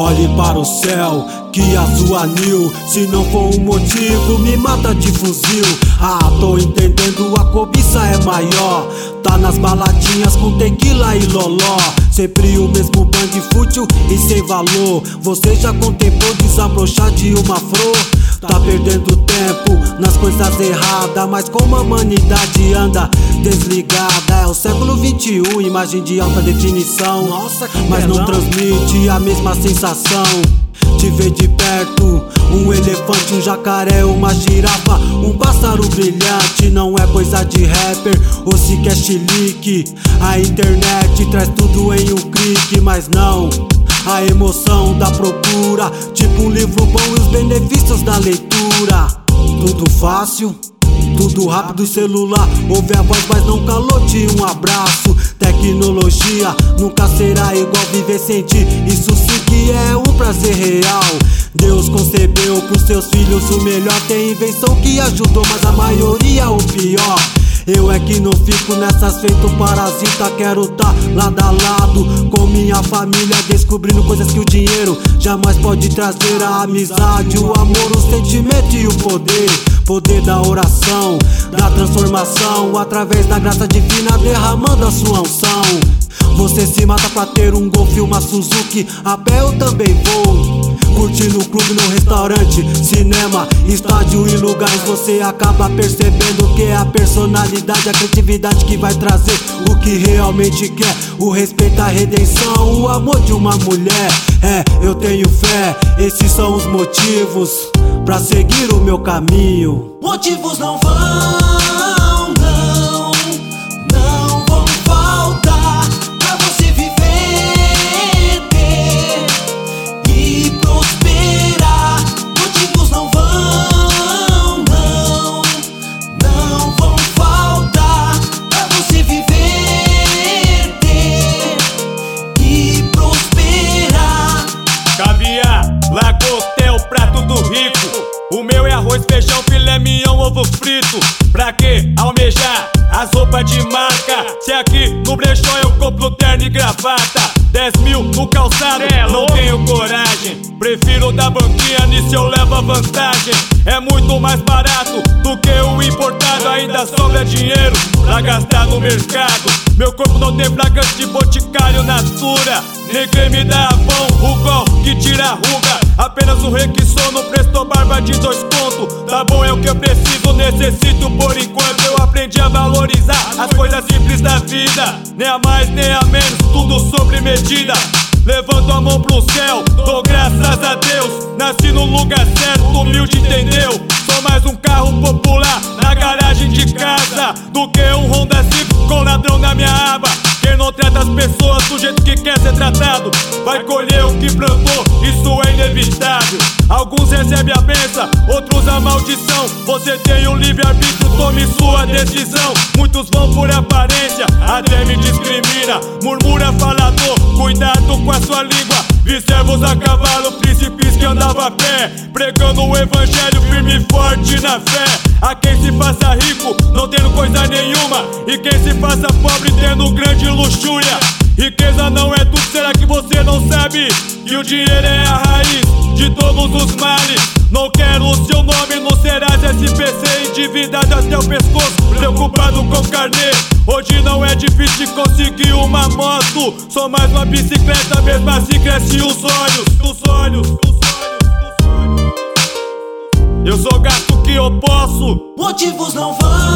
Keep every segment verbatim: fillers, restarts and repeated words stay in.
Olhe para o céu, que azul anil. Se não for um motivo, me mata de fuzil. Ah, tô entendendo, a cobiça é maior. Tá nas baladinhas com tequila e loló. Sempre o mesmo bang fútil e sem valor. Você já contemplou desabrochar de uma flor? Tá perdendo tempo nas coisas erradas, mas como a humanidade anda desligada. É o século vinte e um, imagem de alta definição. Nossa, mas não transmite a mesma sensação. Te ver de perto, um elefante, um jacaré, uma girafa, um pássaro brilhante. Não é coisa de rapper ou sequer chilique. A internet traz tudo em um clique, mas não a emoção da procura, tipo um livro bom e os benefícios da leitura. Tudo fácil, tudo rápido, celular. Ouve a voz, mas não calor de um abraço. Tecnologia nunca será igual viver sem ti. Isso sim que é um prazer real. Deus concebeu pros seus filhos o melhor. Tem invenção que ajudou, mas a maioria o pior. Eu é que não fico nessas feito parasita. Quero tá lado a lado com minha família, descobrindo coisas que o dinheiro jamais pode trazer. A amizade, o amor, o sentimento e o poder. Poder da oração, da transformação, através da graça divina derramando a sua unção. Você se mata pra ter um Golf e uma Suzuki. A pé eu também vou. Curtir no clube, no restaurante, cinema, estádio e lugares. Você acaba percebendo que é a personalidade, a criatividade que vai trazer o que realmente quer. O respeito, a redenção, o amor de uma mulher. É, eu tenho fé, esses são os motivos pra seguir o meu caminho. Motivos não vão, não, não vão faltar pra você viver, ter e prosperar. Motivos não vão, não, não vão faltar pra você viver, ter e prosperar. Caviar, Lagotel, prato do rico. O meu é arroz, feijão, filé mignon, ovo frito. Pra que almejar as roupas de marca, se aqui no brechó eu compro terno e gravata? Dez mil no calçado, é não tenho coragem. Prefiro da banquinha, nisso eu levo a vantagem. É muito mais barato do que o importado. Ainda sobra dinheiro pra gastar no mercado. Meu corpo não tem fragante de boticário Natura, nem creme da Avon, o gol que tira a ruga. Apenas um requisou, não prestou barba de dois contos. Tá bom, é o que eu preciso, necessito por enquanto. Eu aprendi a valorizar as coisas simples da vida. Nem a mais, nem a menos, tudo sobre medida. Levanto a mão pro céu, dou graças a Deus. Nasci no lugar certo, humilde, entendeu? Sou mais um carro popular na garagem de casa do que um Honda Civic com ladrão na minha aba. Quem não trata as pessoas do jeito que quer ser tratado vai colher o que plantou, isso é inevitável. Alguns recebem a benção, outros a maldição. Você tem o livre-arbítrio, tome sua decisão. Muitos vão por aparência, até me discrimina. Murmura falador, cuidado com a sua língua. Vi servos a cavalo, príncipes que andavam a pé, pregando o evangelho firme e forte na fé. A quem se faça rico, não tendo coisa nenhuma, e quem se faça pobre tendo grande luxúria. Riqueza não é tudo, será que você não sabe? Que o dinheiro é a raiz de todos os males. Não quero o seu nome no Serasa S P C, endividado até o pescoço, preocupado com carnê. Hoje não é difícil de conseguir uma moto, só mais uma bicicleta, mesmo assim cresce os olhos, os olhos, os olhos, os olhos. Eu só gasto o que eu posso. Motivos não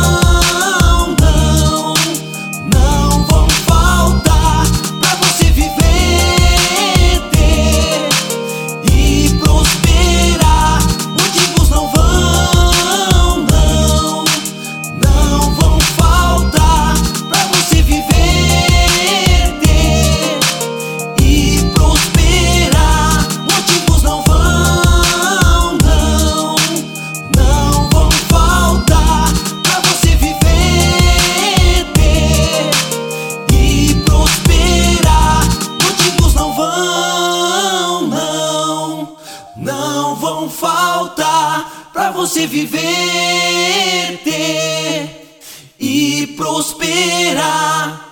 vão, não, não vão faltar pra você viver, ter e prosperar. Motivos não vão, não, não vão faltar pra você viver, ter e prosperar. Motivos não vão, não, não vão faltar pra você viver, ter e prosperar. Motivos não vão, não, não vão faltar pra você viver, ter e prosperar.